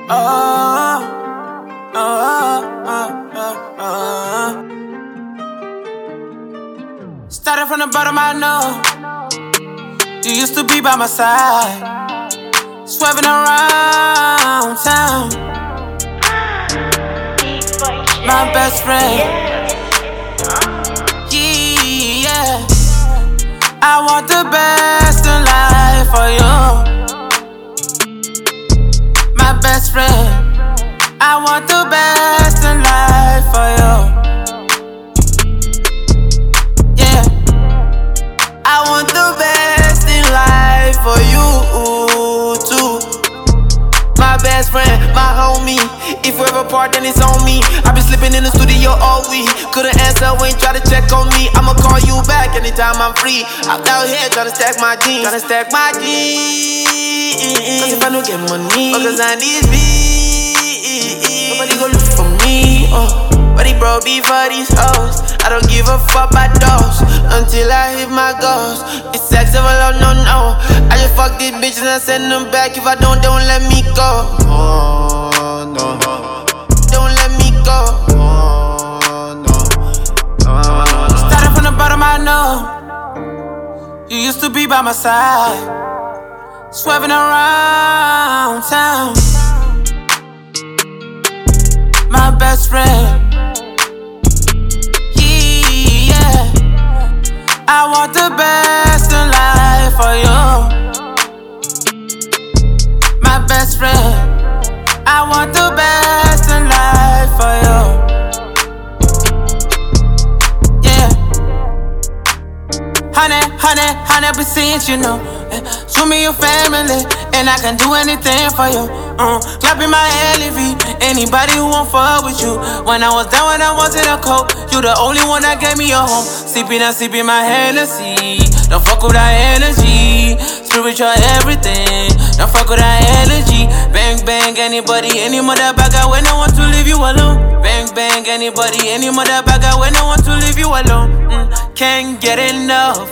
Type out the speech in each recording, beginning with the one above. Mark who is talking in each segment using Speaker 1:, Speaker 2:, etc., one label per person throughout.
Speaker 1: Oh, oh, oh, oh, oh. Started from the bottom, I know. You used to be by my side, swerving around town. My best friend, yeah. I want the best in life for you. My best friend, I want the best in life for you. Yeah, I want the best in life for you too. My best friend, my homie. If we ever part, then it's on me. I been slipping in the studio all week. Couldn't answer when you try to check on me. I'ma call you back anytime I'm free. I'm out here trying to stack my jeans. Cause if I don't get money, cause I need beats. Nobody gon' look for me, but he broke before these hoes. I don't give a fuck about those until I hit my goals. It's sexual, oh no. I just fuck these bitches and send them back. If I don't let me go. Oh no, don't let me go. Oh no. Started from the bottom, I know. You used to be by my side, swerving around town. My best friend, yeah. I want the best in life for you. My best friend, I want the best in life for you. Yeah. 100%, you know. Show me your family, and I can do anything for you. Clapping my LV, anybody who won't fuck with you. When I was down, when I was in a coat, you the only one that gave me a home. Sipping my Hennessy. Don't fuck with that energy. Spiritual everything. Don't fuck with that energy. Bang, bang, anybody, any motherfucker when I want to leave you alone. Bang, bang, anybody, any motherfucker when I want to leave you alone. Can't get enough.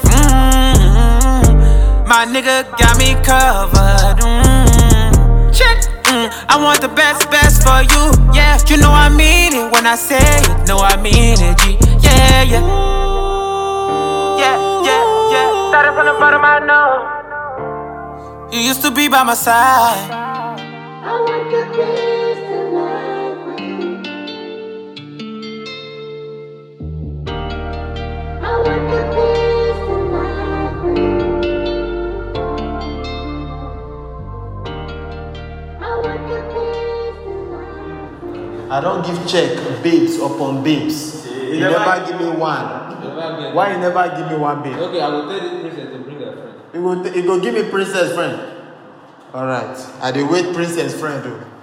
Speaker 1: My nigga got me covered. Check. I want the best for you. Yeah, you know I mean it when I say it. No, I mean it, G. Yeah. Started from the bottom, I know. You used to be by my side.
Speaker 2: I want the best in life for you. I want the best in life for you. I want the best in life.
Speaker 3: I don't give check babes upon babes. You never give me one. Why you never give me one babe?
Speaker 4: Okay, I will tell this princess to bring her friend.
Speaker 3: You go give me princess friend. Alright. I dey wait princess friend though.